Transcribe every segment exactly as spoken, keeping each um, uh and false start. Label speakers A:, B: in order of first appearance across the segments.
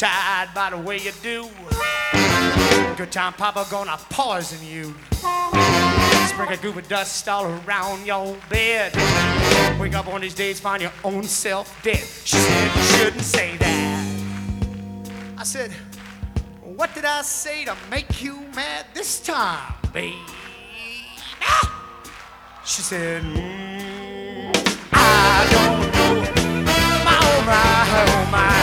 A: tied by the way you do. Good time papa gonna poison you. Sprinkle goop of dust all around your bed. Wake up on these days, find your own self dead. She said you shouldn't say that. I said, what did I say to make you mad this time, babe? Ah! She said, mm, I don't know, my oh my, oh my.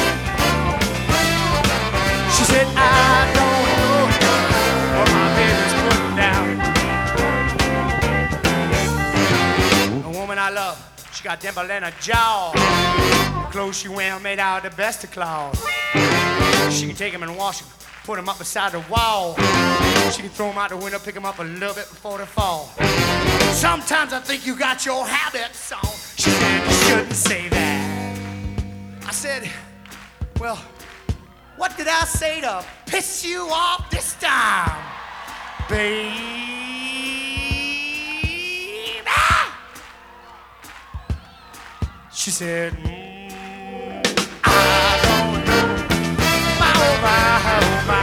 A: She said, I don't know what my baby's putting down. A woman I love, she got dimple in her jaw. The clothes she wear made out of the best of cloth. She can take them and wash them, put them up beside the wall. She can throw them out the window, pick them up a little bit before they fall. Sometimes I think you got your habits on. She said you shouldn't say that. I said, well, what did I say to piss you off this time, babe? Ah! She said, mm, I don't know, my oh my, oh my.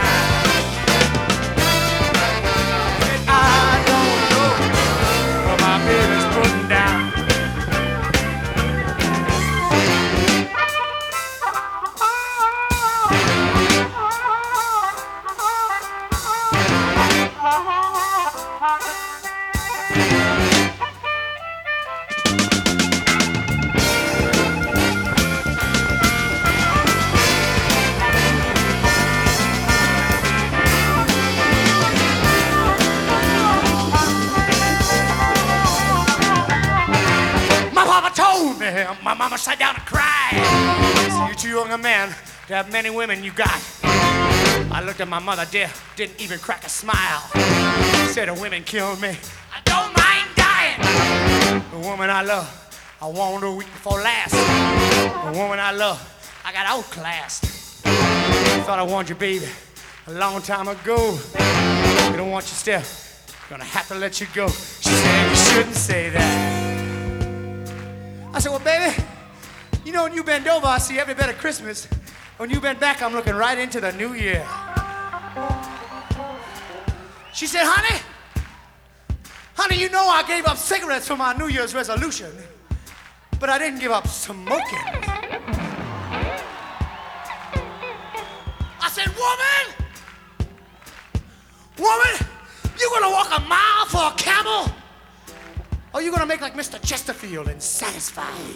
A: I don't know what my baby's putting down. My mama sat down and cried. So you're too young a man to have many women you got. I looked at my mother, dear, didn't even crack a smile. Said the women killed me, I don't mind dying. The woman I love, I warned her a week before last. The woman I love, I got outclassed. Thought I warned you, baby, a long time ago. You don't want you still, gonna have to let you go. She said you shouldn't say that. I said, well, baby, you know, when you bend over, I see every bit of Christmas. When you bend back, I'm looking right into the new year. She said, honey, honey, you know I gave up cigarettes for my New Year's resolution, but I didn't give up smoking. I said, woman, woman, you gonna walk a mile for a camel? Or are you gonna make like Mister Chesterfield and satisfy you?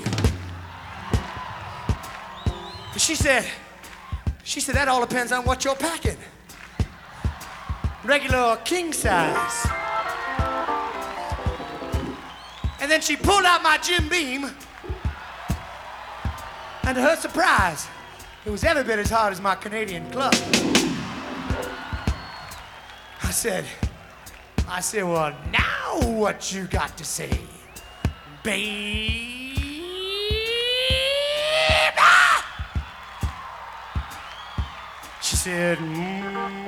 A: But she said, she said, that all depends on what you're packing. Regular or king size. And then she pulled out my Jim Beam, and to her surprise, it was every bit as hard as my Canadian club. I said, I said, well, now what you got to say, babe? Ah! She said, mm,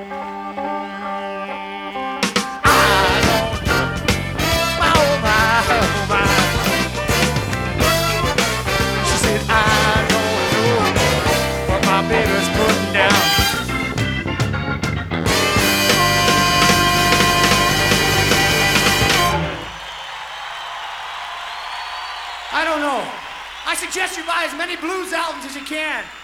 A: I don't know, my oh my, oh my. She said, I don't know what my baby's putting down. I don't know. I suggest you buy as many blues albums as you can.